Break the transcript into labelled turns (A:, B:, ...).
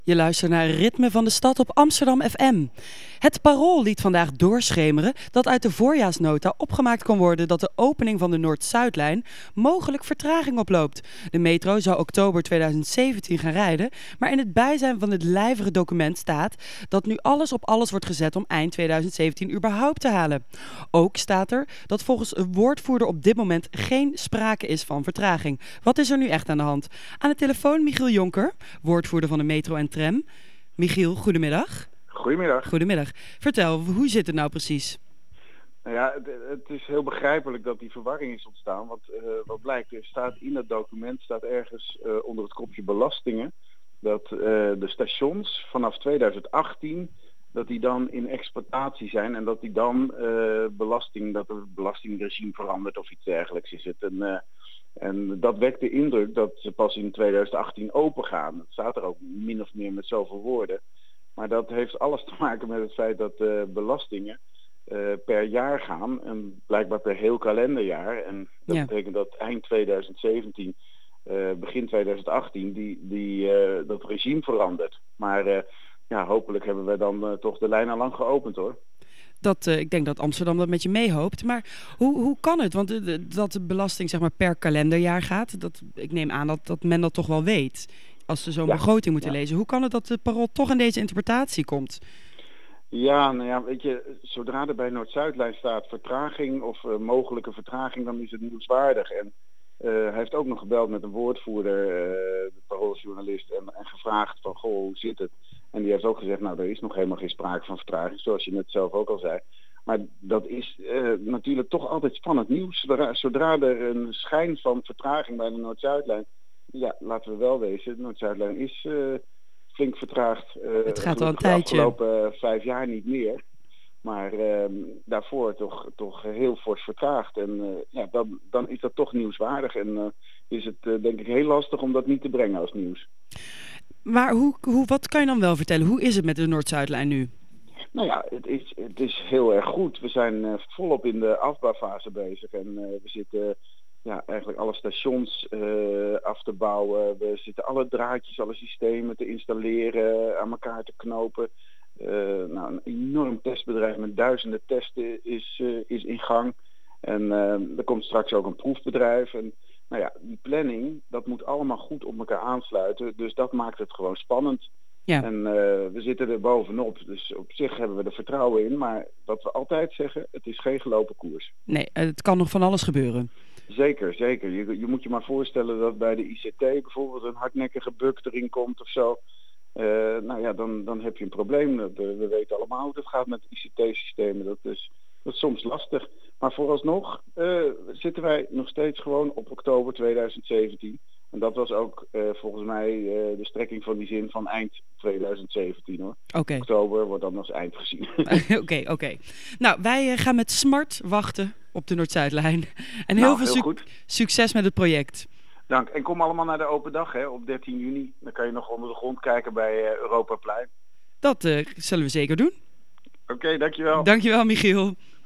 A: Je luistert naar Ritme van de Stad op Amsterdam FM. Het Parool liet vandaag doorschemeren dat uit de voorjaarsnota opgemaakt kon worden dat de opening van de Noord-Zuidlijn mogelijk vertraging oploopt. De metro zou oktober 2017 gaan rijden, maar in het bijzijn van het lijvige document staat dat nu alles op alles wordt gezet om eind 2017 überhaupt te halen. Ook staat er dat volgens een woordvoerder op dit moment geen sprake is van vertraging. Wat is er nu echt aan de hand? Aan de telefoon Michiel Jonker, woordvoerder van de metro en tram. Michiel, goedemiddag.
B: Goedemiddag.
A: Goedemiddag. Vertel, hoe zit het nou precies?
B: Nou ja, het is heel begrijpelijk dat die verwarring is ontstaan. Want wat blijkt, er staat in het document ergens onder het kopje belastingen dat de stations vanaf 2018 dat die dan in exploitatie zijn en dat die dan dat het belastingregime verandert of iets dergelijks is het. En dat wekt de indruk dat ze pas in 2018 open gaan. Dat staat er ook min of meer met zoveel woorden. Maar dat heeft alles te maken met het feit dat belastingen per jaar gaan. En blijkbaar per heel kalenderjaar. En dat betekent dat eind 2017, begin 2018, dat regime verandert. Maar hopelijk hebben we dan toch de lijn al lang geopend hoor.
A: Ik denk dat Amsterdam dat met je meehoopt. Maar hoe kan het? Want dat de belasting zeg maar per kalenderjaar gaat. Ik neem aan dat men dat toch wel weet. Als ze zo'n begroting moeten lezen. Hoe kan het dat de Parool toch in deze interpretatie komt?
B: Ja, nou ja, weet je, zodra er bij Noord-Zuidlijn staat vertraging of mogelijke vertraging, dan is het nieuwswaardig. En hij heeft ook nog gebeld met een woordvoerder, de Parooljournalist, en gevraagd van, goh, hoe zit het? En die heeft ook gezegd, nou, er is nog helemaal geen sprake van vertraging, zoals je net zelf ook al zei. Maar dat is natuurlijk toch altijd spannend nieuws. Zodra er een schijn van vertraging bij de Noord-Zuidlijn, ja, laten we wel wezen, de Noord-Zuidlijn is flink vertraagd.
A: Het gaat al een tijdje.
B: De afgelopen 5 jaar niet meer. Maar daarvoor toch heel fors vertraagd. En dan is dat toch nieuwswaardig. En is het denk ik heel lastig om dat niet te brengen als nieuws.
A: Maar wat kan je dan wel vertellen? Hoe is het met de Noord-Zuidlijn nu?
B: Nou ja, het is heel erg goed. We zijn volop in de afbouwfase bezig. En we zitten eigenlijk alle stations af te bouwen. We zitten alle draadjes, alle systemen te installeren, aan elkaar te knopen. Een enorm testbedrijf met duizenden testen is in gang. En er komt straks ook een proefbedrijf. En die planning, dat moet allemaal goed op elkaar aansluiten. Dus dat maakt het gewoon spannend. Ja. En we zitten er bovenop. Dus op zich hebben we er vertrouwen in. Maar wat we altijd zeggen, het is geen gelopen koers.
A: Nee, het kan nog van alles gebeuren.
B: Zeker, zeker. Je moet je maar voorstellen dat bij de ICT bijvoorbeeld een hardnekkige bug erin komt of zo. Dan heb je een probleem. We weten allemaal hoe het gaat met ICT-systemen. Dat is soms lastig. Maar vooralsnog zitten wij nog steeds gewoon op oktober 2017. En dat was ook volgens mij de strekking van die zin van eind 2017 hoor.
A: Okay.
B: Oktober wordt dan als eind gezien.
A: Oké. Nou, wij gaan met smart wachten op de Noord-Zuidlijn. En heel veel succes met het project.
B: Dank. En kom allemaal naar de open dag op 13 juni. Dan kan je nog onder de grond kijken bij Europaplein.
A: Dat zullen we zeker doen.
B: Oké, dankjewel.
A: Dankjewel, Michiel.